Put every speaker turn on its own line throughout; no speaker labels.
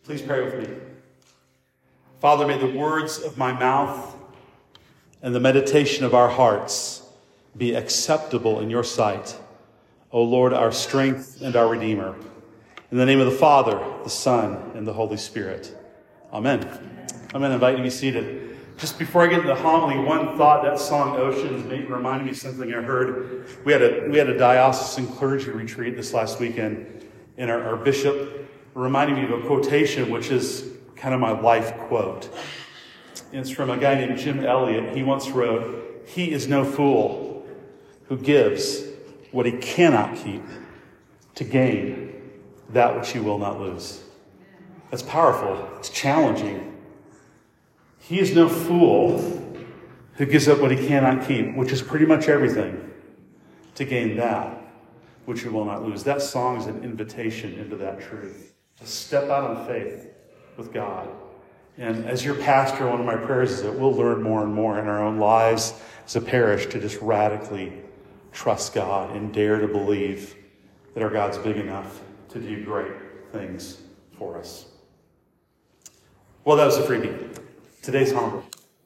Please pray with me. Father, may the words of my mouth and the meditation of our hearts be acceptable in your sight, O Lord, our strength and our Redeemer. In the name of the Father, the Son, and the Holy Spirit. Amen. I'm going to invite you to be seated. Just before I get into the homily, one thought, that song Oceans reminded me of something I heard. We had a diocesan clergy retreat this last weekend, and our bishop reminded me of a quotation, which is kind of my life quote. It's from a guy named Jim Elliot. He once wrote, "He is no fool who gives what he cannot keep to gain that which he will not lose." That's powerful. It's challenging. He is no fool who gives up what he cannot keep, which is pretty much everything, to gain that which he will not lose. That song is an invitation into that truth. To step out on faith with God. And as your pastor, one of my prayers is that we'll learn more and more in our own lives as a parish to just radically trust God and dare to believe that our God's big enough to do great things for us. Well, that was a freebie. Today's homily.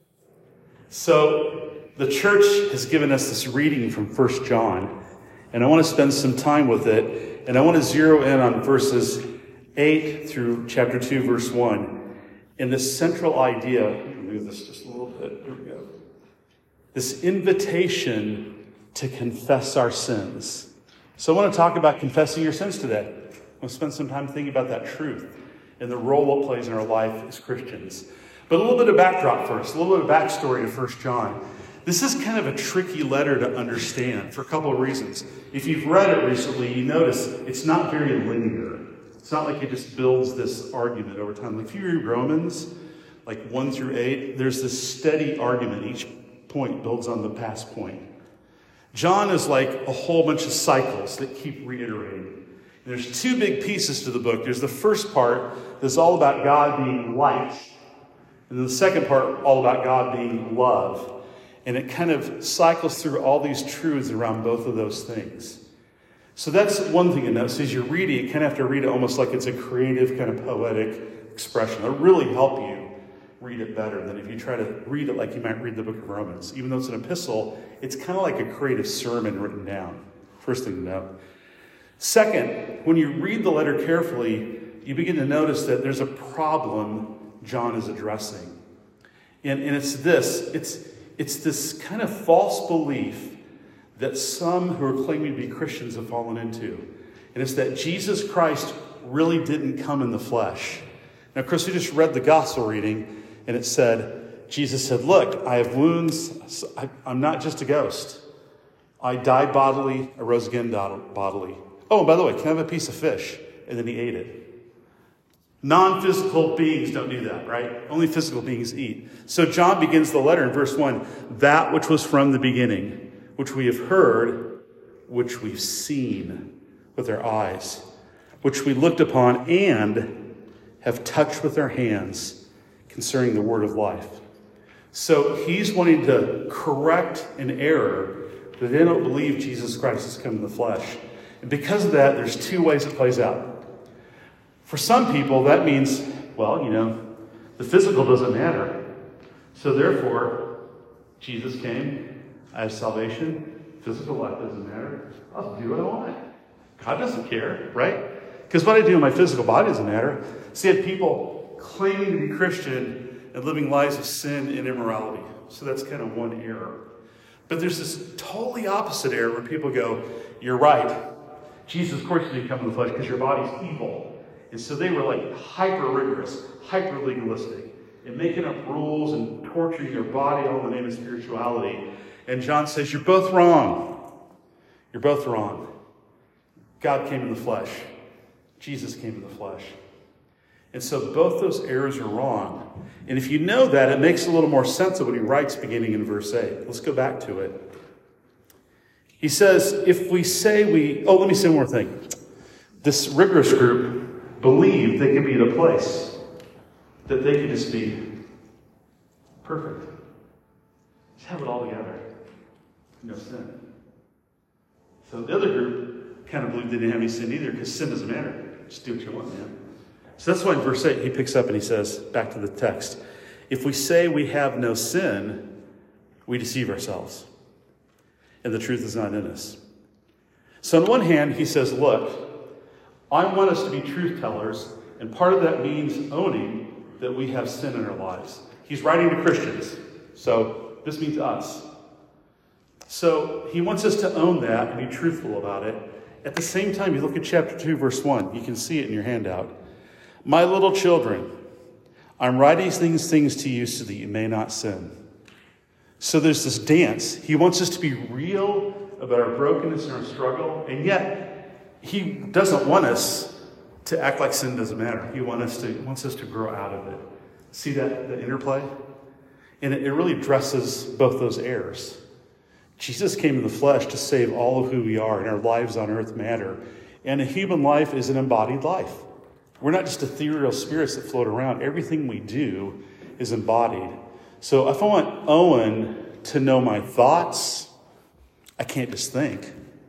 So the church has given us this reading from 1 John, and I want to spend some time with it, and I want to zero in on verses 8 through chapter 2, verse 1. And this central idea, let me move this just a little bit. Here we go. This invitation to confess our sins. So I want to talk about confessing your sins today. I want to spend some time thinking about that truth and the role it plays in our life as Christians. But a little bit of backdrop first, a little bit of backstory to 1 John. This is kind of a tricky letter to understand for a couple of reasons. If you've read it recently, you notice it's not very linear. It's not like it just builds this argument over time. Like if you read Romans, like 1 through 8, there's this steady argument. Each point builds on the past point. John is like a whole bunch of cycles that keep reiterating. And there's two big pieces to the book. There's the first part that's all about God being light. And then the second part, all about God being love. And it kind of cycles through all these truths around both of those things. So that's one thing to notice. As you read it, you kind of have to read it almost like it's a creative kind of poetic expression. It'll really help you read it better than if you try to read it like you might read the book of Romans. Even though it's an epistle, it's kind of like a creative sermon written down. First thing to note. Second, when you read the letter carefully, you begin to notice that there's a problem John is addressing. And it's this. It's this kind of false belief that some who are claiming to be Christians have fallen into. And it's that Jesus Christ really didn't come in the flesh. Now, of course, we just read the gospel reading, and it said, Jesus said, "Look, I have wounds. I'm not just a ghost. I died bodily, I rose again bodily. Oh, and by the way, can I have a piece of fish?" And then he ate it. Non-physical beings don't do that, right? Only physical beings eat. So John begins the letter in verse 1, "That which was from the beginning, which we have heard, which we've seen with our eyes, which we looked upon and have touched with our hands concerning the word of life." So he's wanting to correct an error that they don't believe Jesus Christ has come in the flesh. And because of that, there's two ways it plays out. For some people, that means, well, the physical doesn't matter. So therefore, Jesus came, I have salvation, physical life doesn't matter. I'll do what I want. God doesn't care, right? Because what I do in my physical body doesn't matter. See, I had people claiming to be Christian and living lives of sin and immorality. So that's kind of one error. But there's this totally opposite error where people go, "You're right. Jesus, of course, didn't come in the flesh because your body's evil." And so they were like hyper rigorous, hyper legalistic, and making up rules and torturing their body all in the name of spirituality. And John says, you're both wrong. You're both wrong. God came in the flesh. Jesus came in the flesh. And so both those errors are wrong. And if you know that, it makes a little more sense of what he writes beginning in verse 8. Let's go back to it. He says, if we say let me say one more thing. This rigorous group believed they could be at a place that they could just be perfect. Just have it all together. No sin. So the other group kind of believed they didn't have any sin either because sin doesn't matter. Just do what you want, man. So that's why in verse 8 he picks up and he says, back to the text, if we say we have no sin, we deceive ourselves, and the truth is not in us. So on one hand, he says, look, I want us to be truth tellers, and part of that means owning that we have sin in our lives. He's writing to Christians, so this means us. So he wants us to own that and be truthful about it. At the same time, you look at chapter 2, verse 1. You can see it in your handout. My little children, I'm writing these things to you so that you may not sin. So there's this dance. He wants us to be real about our brokenness and our struggle, and yet he doesn't want us to act like sin doesn't matter. He wants us to grow out of it. See the interplay? And it really addresses both those errors. Jesus came in the flesh to save all of who we are, and our lives on earth matter. And a human life is an embodied life. We're not just ethereal spirits that float around. Everything we do is embodied. So if I want Owen to know my thoughts, I can't just think.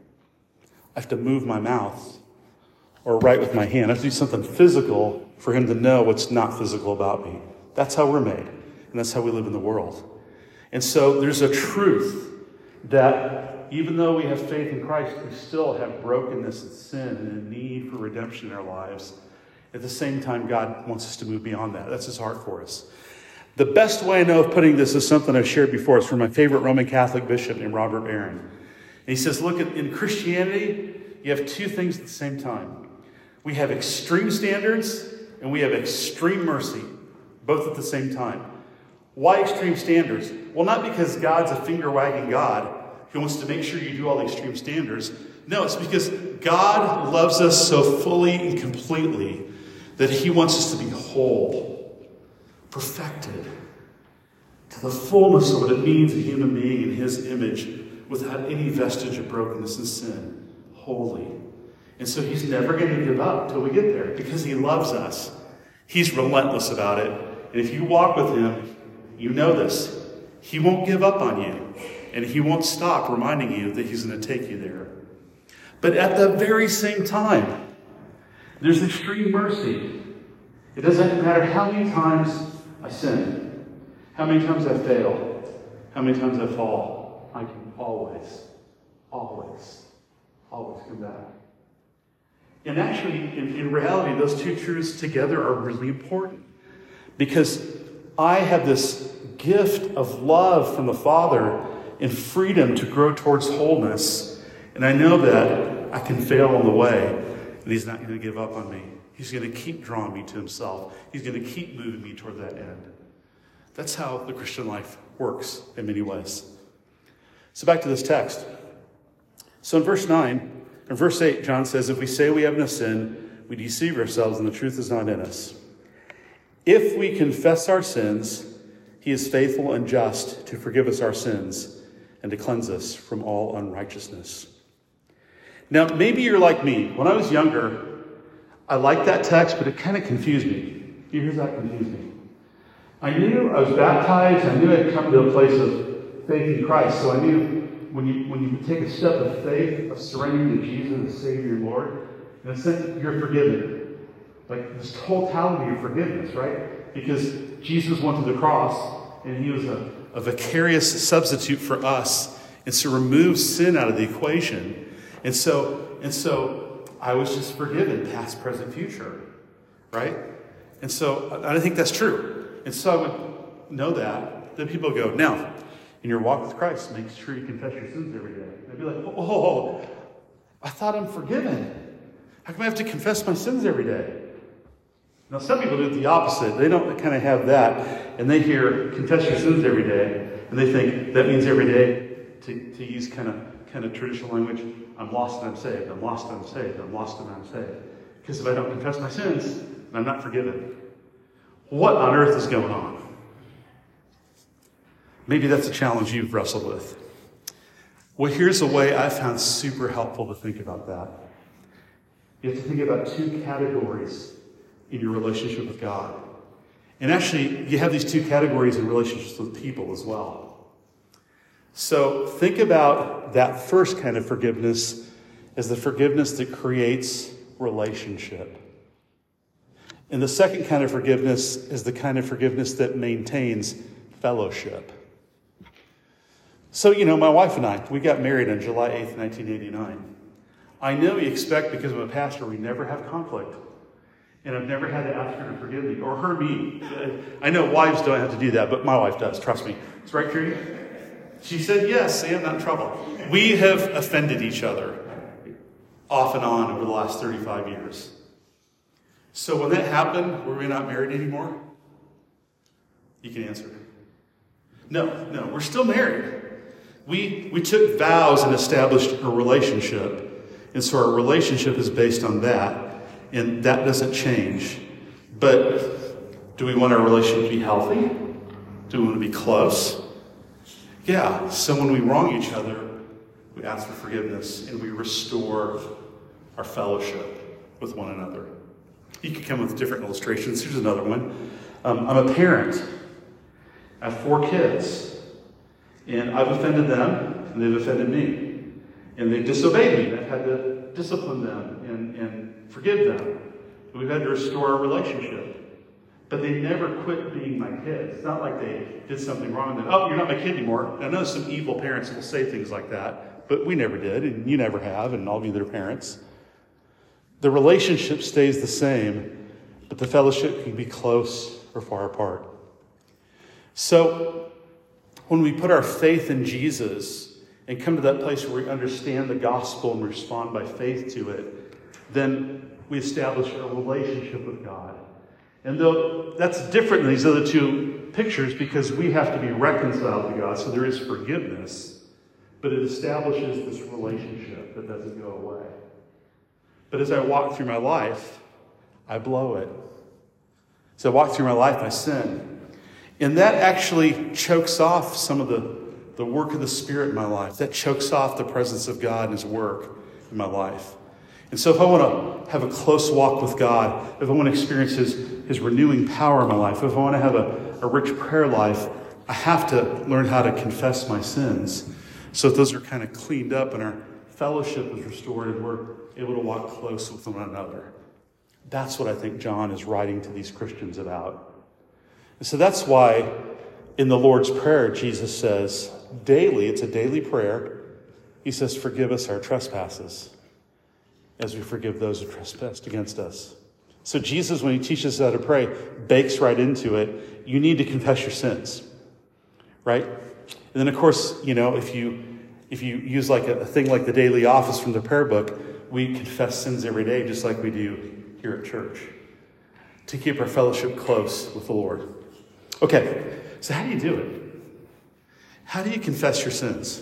I have to move my mouth or write with my hand. I have to do something physical for him to know what's not physical about me. That's how we're made, and that's how we live in the world. And so there's a truth that even though we have faith in Christ, we still have brokenness and sin and a need for redemption in our lives. At the same time, God wants us to move beyond that. That's his heart for us. The best way I know of putting this is something I've shared before. It's from my favorite Roman Catholic bishop named Robert Barron. And he says, look, in Christianity, you have two things at the same time. We have extreme standards and we have extreme mercy, both at the same time. Why extreme standards? Well, not because God's a finger-wagging God who wants to make sure you do all the extreme standards. No, it's because God loves us so fully and completely that he wants us to be whole, perfected, to the fullness of what it means a human being in his image without any vestige of brokenness and sin, holy. And so he's never going to give up till we get there because he loves us. He's relentless about it. And if you walk with him, you know this. He won't give up on you. And he won't stop reminding you that he's going to take you there. But at the very same time, there's extreme mercy. It doesn't matter how many times I sin, how many times I fail, how many times I fall. I can always come back. And actually, in reality, those two truths together are really important. Because I have this gift of love from the Father and freedom to grow towards wholeness. And I know that I can fail on the way, and he's not going to give up on me. He's going to keep drawing me to himself. He's going to keep moving me toward that end. That's how the Christian life works in many ways. So back to this text. So in verse 8, John says, if we say we have no sin, we deceive ourselves and the truth is not in us. If we confess our sins, he is faithful and just to forgive us our sins and to cleanse us from all unrighteousness. Now, maybe you're like me. When I was younger, I liked that text, but it kind of confused me. Here's how it confused me. I knew I was baptized. I knew I'd come to a place of faith in Christ. So I knew when you take a step of faith, of surrendering to Jesus as Savior and Lord, in a sense, you're forgiven. Like this totality of forgiveness, right? Because Jesus went to the cross, and he was a vicarious substitute for us. And so removes sin out of the equation. And so I was just forgiven, past, present, future, right? And so I think that's true. And so I would know that. Then people go, now, in your walk with Christ, make sure you confess your sins every day. And I'd be like, oh, I thought I'm forgiven. How come I have to confess my sins every day? Now, some people do it the opposite. They don't kind of have that, and they hear confess your sins every day, and they think that means every day, to use kind of traditional language, I'm lost and I'm saved, I'm lost and I'm saved, I'm lost and I'm saved. Because if I don't confess my sins, I'm not forgiven. What on earth is going on? Maybe that's a challenge you've wrestled with. Well, here's a way I found super helpful to think about that. You have to think about two categories in your relationship with God. And actually, you have these two categories in relationships with people as well. So think about that first kind of forgiveness as the forgiveness that creates relationship. And the second kind of forgiveness is the kind of forgiveness that maintains fellowship. So, my wife and I, we got married on July 8th, 1989. I know you expect, because I'm a pastor, we never have conflict. And I've never had to ask her to forgive me, or her me. I know wives don't have to do that, but my wife does, trust me. It's right, Trudy? She said, yes, I am not in trouble. We have offended each other off and on over the last 35 years. So when that happened, were we not married anymore? You can answer. No, we're still married. We took vows and established a relationship. And so our relationship is based on that. And that doesn't change. But do we want our relationship to be healthy? Do we want to be close? Yeah. So when we wrong each other, we ask for forgiveness and we restore our fellowship with one another. You could come with different illustrations. Here's another one. I'm a parent. I have 4 kids. And I've offended them, and they've offended me. And they've disobeyed me. I've had to discipline them and forgive them. And we've had to restore our relationship. But they never quit being my kids. It's not like they did something wrong and then, oh, you're not my kid anymore. I know some evil parents will say things like that, but we never did, and you never have, and all of you that are parents. The relationship stays the same, but the fellowship can be close or far apart. So, when we put our faith in Jesus and come to that place where we understand the gospel and respond by faith to it, then we establish a relationship with God. And though that's different than these other 2 pictures because we have to be reconciled to God, so there is forgiveness, but it establishes this relationship that doesn't go away. But as I walk through my life, I blow it. As I walk through my life, I sin. And that actually chokes off some of the work of the Spirit in my life. That chokes off the presence of God and His work in my life. And so if I want to have a close walk with God, if I want to experience His renewing power in my life, if I want to have a rich prayer life, I have to learn how to confess my sins so that those are kind of cleaned up and our fellowship is restored and we're able to walk close with one another. That's what I think John is writing to these Christians about. And so that's why in the Lord's Prayer, Jesus says daily, it's a daily prayer, He says, forgive us our trespasses as we forgive those who trespass against us. So Jesus, when He teaches us how to pray, bakes right into it. You need to confess your sins, right? And then, of course, if you use like a thing like the daily office from the prayer book, we confess sins every day, just like we do here at church, to keep our fellowship close with the Lord. Okay, so how do you do it? How do you confess your sins?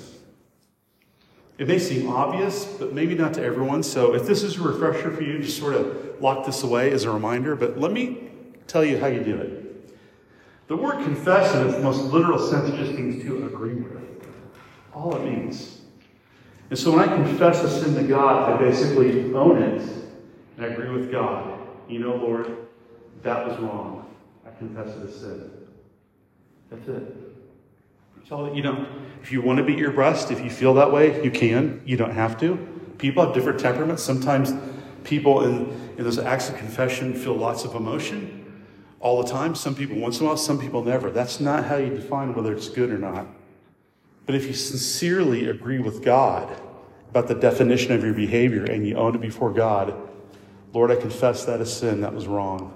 It may seem obvious, but maybe not to everyone. So if this is a refresher for you, just sort of lock this away as a reminder. But let me tell you how you do it. The word confess in its most literal sense just means to agree with. All it means. And so when I confess a sin to God, I basically own it and I agree with God. Lord, that was wrong. I confess it as sin. That's it. That's all. If you want to beat your breast, if you feel that way, you can. You don't have to. People have different temperaments. Sometimes people in those acts of confession feel lots of emotion all the time. Some people once in a while, some people never. That's not how you define whether it's good or not. But if you sincerely agree with God about the definition of your behavior and you own it before God, Lord, I confess that as sin, that was wrong,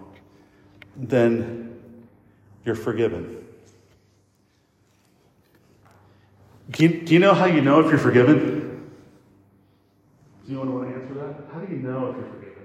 then you're forgiven. Do you know how you know if you're forgiven? Do you want to answer that? How do you know if you're forgiven?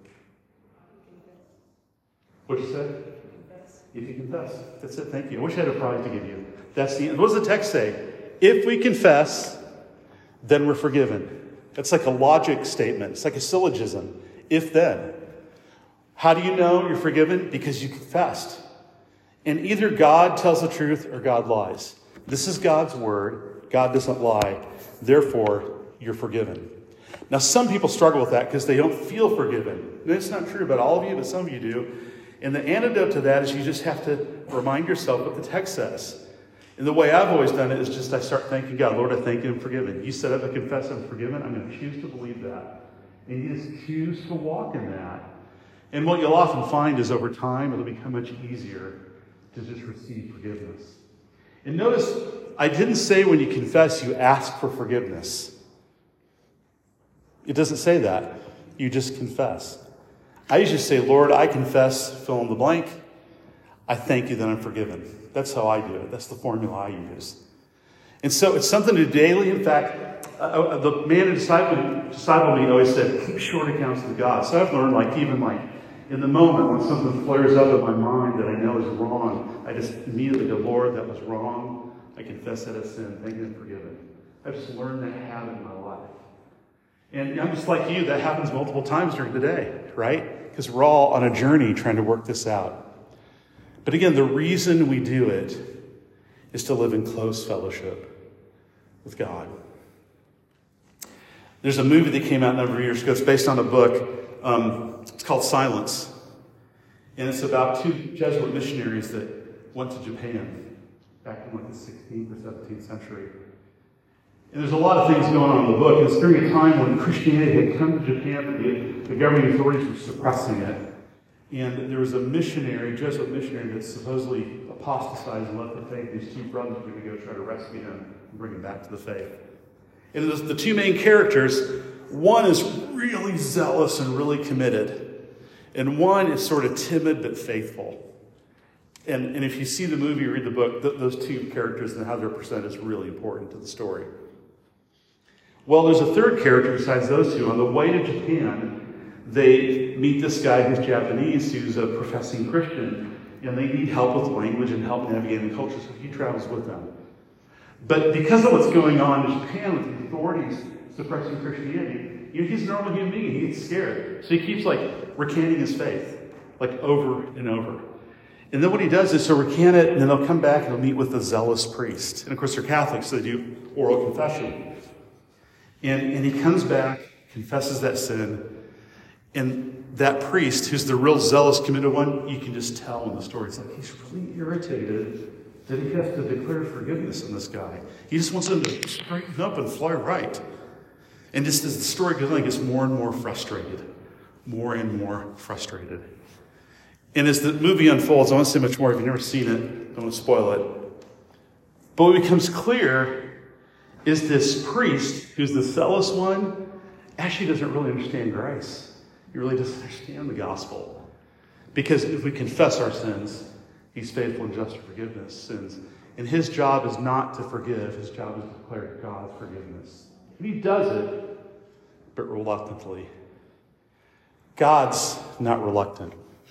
What'd you say? If you confess. That's it. Thank you. I wish I had a prize to give you. That's the. What does the text say? If we confess, then we're forgiven. That's like a logic statement. It's like a syllogism. If then. How do you know you're forgiven? Because you confessed. And either God tells the truth or God lies. This is God's word. God doesn't lie. Therefore, you're forgiven. Now, some people struggle with that because they don't feel forgiven. And it's not true about all of you, but some of you do. And the antidote to that is you just have to remind yourself what the text says. And the way I've always done it is just I start thanking God. Lord, I thank you I'm forgiven. You said if I confess I'm forgiven, I'm going to choose to believe that. And you just choose to walk in that. And what you'll often find is over time, it'll become much easier to just receive forgiveness. And notice, I didn't say when you confess, you ask for forgiveness. It doesn't say that. You just confess. I usually say, Lord, I confess, fill in the blank. I thank you that I'm forgiven. That's how I do it. That's the formula I use. And so it's something to do daily. In fact, the man who discipled me always said, keep short accounts with God. So I've learned, even in the moment when something flares up in my mind that I know is wrong, I just immediately go, Lord, that was wrong. I confess that as sin. Thank you and forgive it. I've just learned that habit in my life. And I'm just like you, that happens multiple times during the day, right? Because we're all on a journey trying to work this out. But again, the reason we do it is to live in close fellowship with God. There's a movie that came out a number of years ago. It's based on a book. It's called Silence. And it's about two Jesuit missionaries that went to Japan back in the 16th or 17th century. And there's a lot of things going on in the book. And it's during a time when Christianity had come to Japan, and the governing authorities were suppressing it. And there was a Jesuit missionary that supposedly apostatized and left the faith. These two brothers were going to go try to rescue him and bring him back to the faith. And the two main characters, one is really zealous and really committed. And one is sort of timid but faithful. And if you see the movie or read the book, those two characters and how they're presented is really important to the story. Well, there's a third character besides those two. On the way to Japan, they meet this guy who's Japanese, who's a professing Christian, and they need help with language and help navigating the culture, so he travels with them. But because of what's going on in Japan with the authorities suppressing Christianity, he's a normal human being. He gets scared. So he keeps recanting his faith, over and over. And then what he does is recant it, and then they'll come back and they'll meet with a zealous priest. And of course they're Catholics, so they do oral confession. And he comes back, confesses that sin, and that priest, who's the real zealous, committed one, you can just tell in the story. It's he's really irritated that he has to declare forgiveness on this guy. He just wants him to straighten up and fly right. And just as the story goes on, he gets more and more frustrated. More and more frustrated. And as the movie unfolds, I won't say much more. If you've never seen it, don't want to spoil it. But what becomes clear is this priest, who's the zealous one, actually doesn't really understand grace. He really doesn't understand the gospel. Because if we confess our sins, he's faithful and just to forgive us sins. And his job is not to forgive. His job is to declare God's forgiveness. And he does it, but reluctantly. God's not reluctant.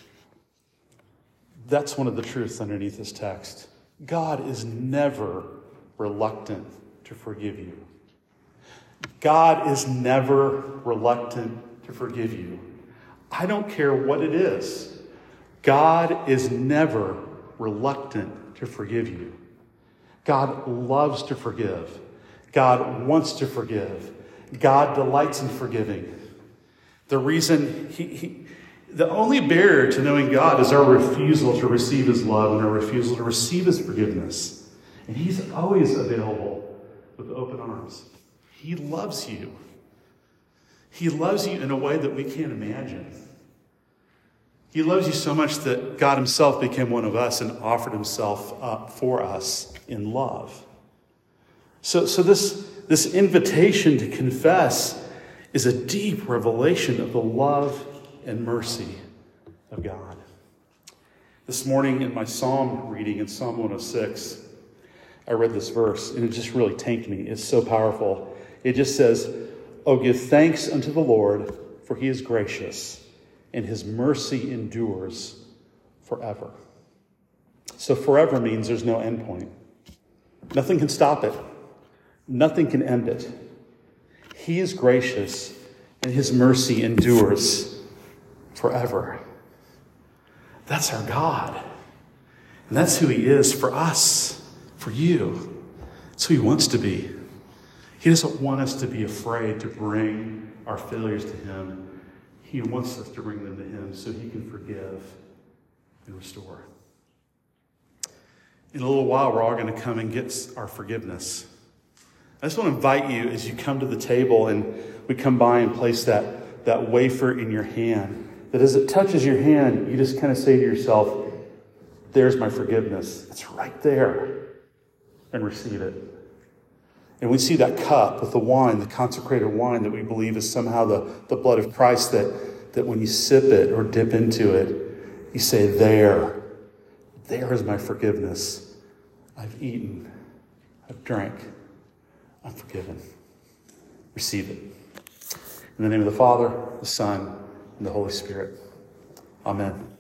That's one of the truths underneath this text. God is never reluctant to forgive you. God is never reluctant to forgive you. I don't care what it is. God is never reluctant to forgive you. God loves to forgive. God wants to forgive. God delights in forgiving. The reason the only barrier to knowing God is our refusal to receive his love and our refusal to receive his forgiveness. And he's always available with open arms. He loves you. He loves you in a way that we can't imagine. He loves you so much that God himself became one of us and offered himself up for us in love. So this invitation to confess is a deep revelation of the love and mercy of God. This morning in my psalm reading in Psalm 106, I read this verse and it just really tanked me. It's so powerful. It just says, "Oh, give thanks unto the Lord, for he is gracious, and his mercy endures forever." So forever means there's no end point. Nothing can stop it. Nothing can end it. He is gracious, and his mercy endures forever. That's our God. And that's who he is for us, for you. That's who he wants to be. He doesn't want us to be afraid to bring our failures to him. He wants us to bring them to him so he can forgive and restore. In a little while, we're all going to come and get our forgiveness. I just want to invite you as you come to the table and we come by and place that wafer in your hand, that as it touches your hand, you just kind of say to yourself, there's my forgiveness. It's right there. And receive it. And we see that cup with the wine, the consecrated wine that we believe is somehow the blood of Christ, that when you sip it or dip into it, you say, there is my forgiveness. I've eaten. I've drank. I'm forgiven. Receive it. In the name of the Father, the Son, and the Holy Spirit. Amen.